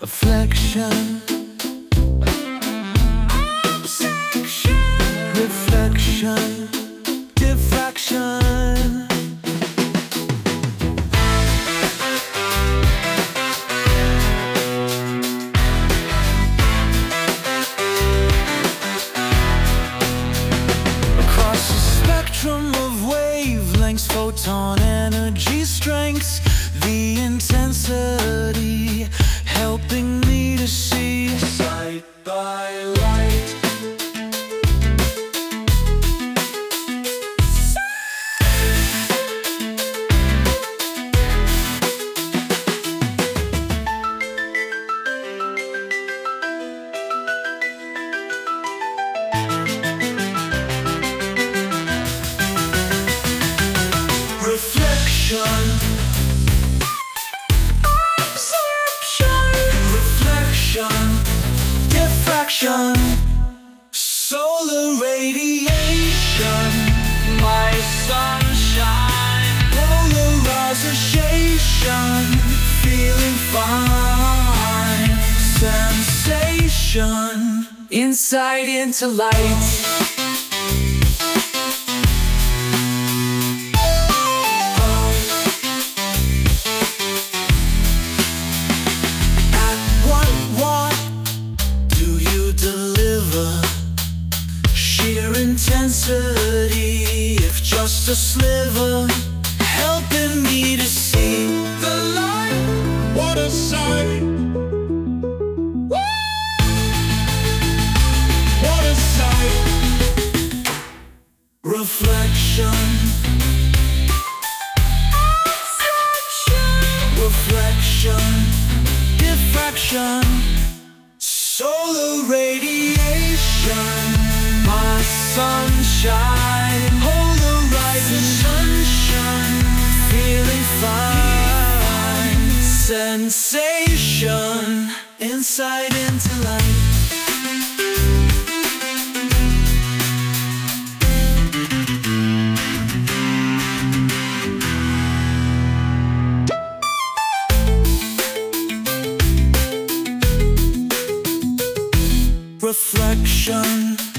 Afflection, reflection, diffraction. Across the spectrum of wavelengths, photon energy strengths, the intensity helping me to see sight by light. Reflection, reflection, diffraction, solar radiation, my sunshine, polarization, feeling fine, sensation, insight into light. Intensity, if just a sliver, helping me to see the light. What a sight! What a sight! Reflection, reflection, diffraction, solar radiation, my sunshine, polarizing sunshine, feeling fine, sensation, insight into light. Reflection,